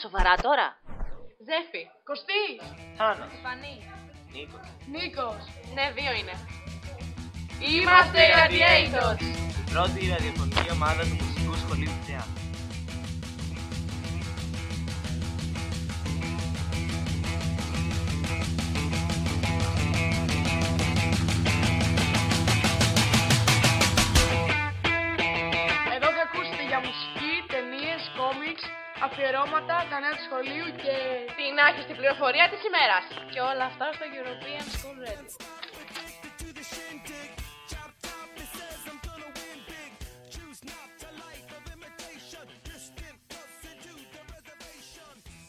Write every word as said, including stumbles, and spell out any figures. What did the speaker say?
σοβαρά τώρα. Ζέφη. Κωστής. Θάνος. Φανή. Νίκος. Νίκος. Ναι, δύο είναι. Είμαστε οι Radiators. Η πρώτη ραδιοφωνική ομάδα του Μουσικού Σχολείου Πειραιά. Εδώ θα ακούσετε για μουσική, ταινίες, κόμιξ, αφιερώματα, τα νέα του σχολείου και Την άχιστη πληροφορία της ημέρας. Και όλα αυτά στο European School Radio.